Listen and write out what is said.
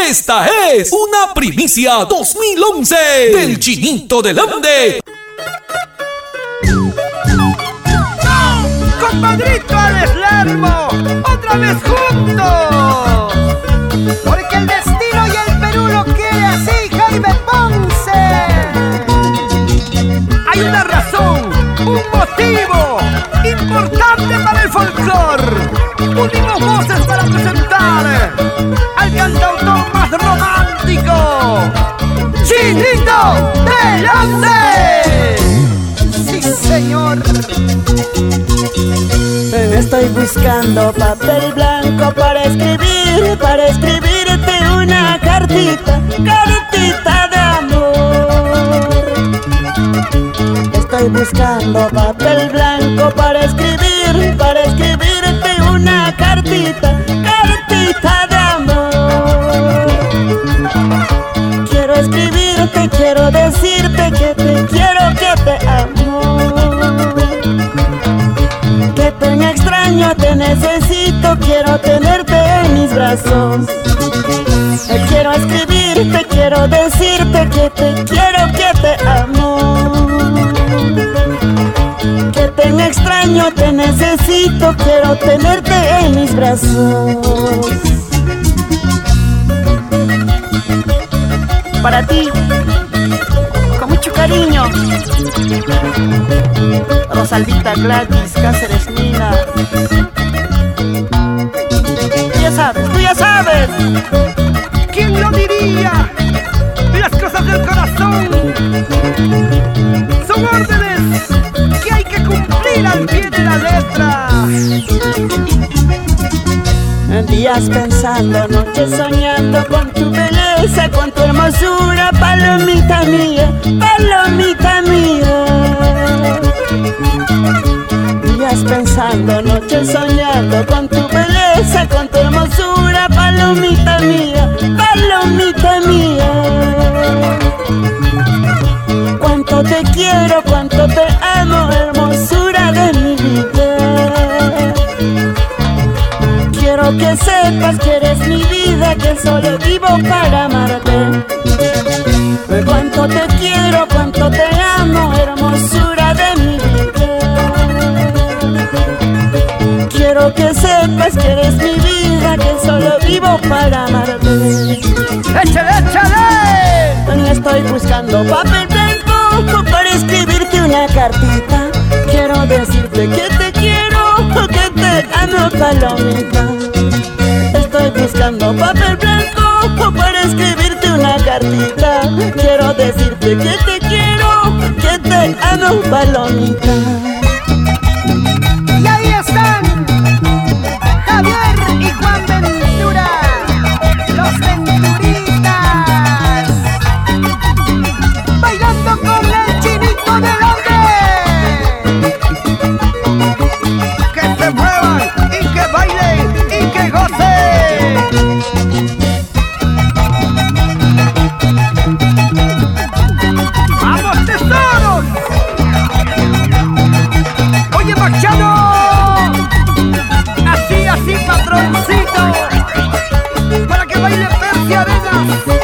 Esta es una primicia 2011 del Chinito del Ande. Compadrito Alex Lermo, otra vez juntos, porque el destino y el Perú lo quiere así, Jaime Ponce. Hay una razón, un motivo importante para el folclor. Unimos voces para presentar al cantautor más romántico, Chinito del Ande. Sí, señor. Estoy buscando papel blanco para escribirte una cartita de amor. Estoy buscando papel blanco para escribirte una cartita de amor. Quiero escribirte, quiero decirte que te quiero, que te amo. Que tan extraño te necesito, quiero tenerte en mis brazos. Quiero escribirte, quiero decirte que te quiero, que te amo. Que tan extraño te necesito, quiero tenerte en mis brazos. Para ti, con mucho cariño, Rosalvita, Gladys, Cáceres, Nina. Tú ya sabes. ¿Quién lo diría? Las cosas del corazón son órdenes que hay que cumplir al pie de la letra. Días pensando, noches soñando con tu belleza, con tu hermosura, palomita mía, palomita mía. Días pensando, noches soñando con tu belleza, con tu hermosura, palomita mía, palomita mía. Cuánto te quiero, cuánto te amo, hermosura de mi vida. Quiero que sepas que eres mi vida, que solo vivo para amarte. Cuánto te quiero, cuánto te amo, hermosura de mi vida. Quiero que sepas que eres mi vida, que solo vivo para amarte. ¡Échale, échale! Estoy buscando papel blanco para escribirte una cartita. Quiero decirte que te quiero, que te amo, palomita. Estoy buscando papel blanco para escribirte una cartita. Quiero decirte que te quiero, que te amo, palomita. Y ahí están Javier y Juan Ventura, los Venturitas, bailando con el Chinito del Ande. Que se muevan y que bailen y que gocen. ¡Vamos, tesoros! Oye, Machado, así, patroncito, para que baile Percy Arenas.